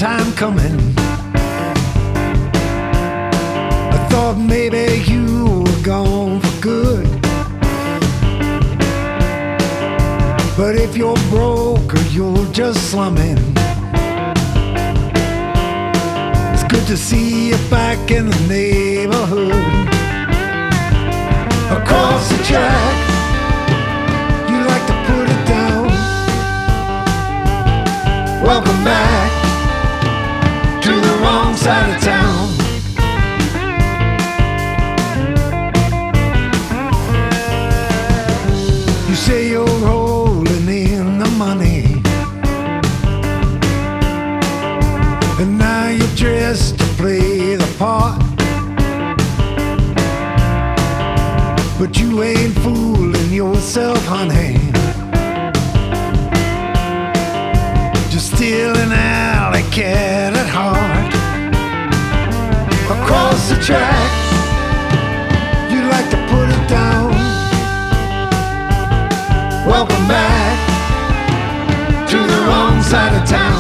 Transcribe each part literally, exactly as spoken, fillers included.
time coming. I thought maybe you were gone for good, but if you're broke or you're just slumming, it's good to see you back in the neighborhood. Across the track, you like to put it down. Welcome back to the wrong side of town. You say you're rolling in the money, and now you're dressed to play the part, but you ain't fooling yourself, honey. Just still an alley cat at heart. Across the track, you like to put it down. Welcome back to the wrong side of town.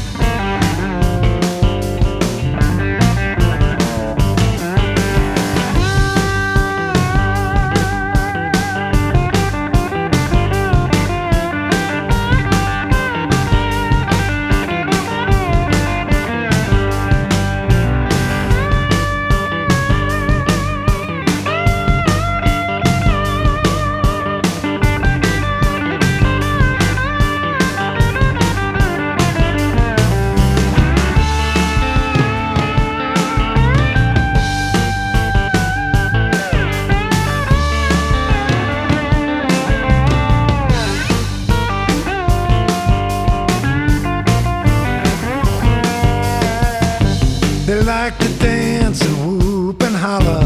They like to dance and whoop and holler,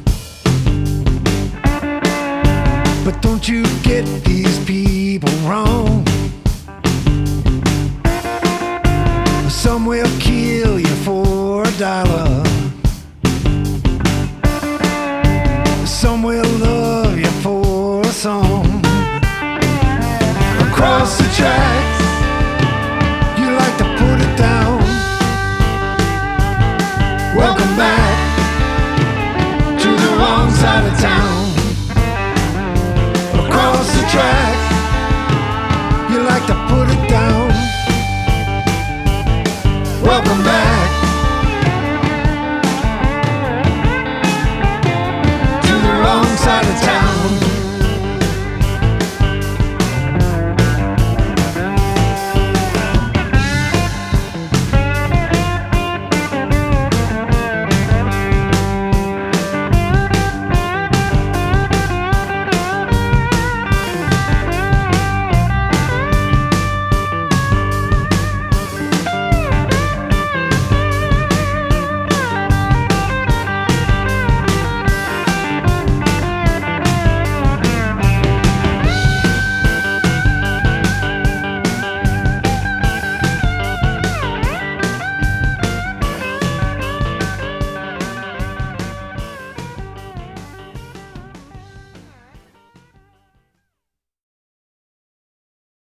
but don't you get these people wrong. Some will kill you for a dollar, some will love you for a song. Across the tracks, you like to put it down. Welcome back to the wrong side of town. Across the track, you like to put it down. Welcome back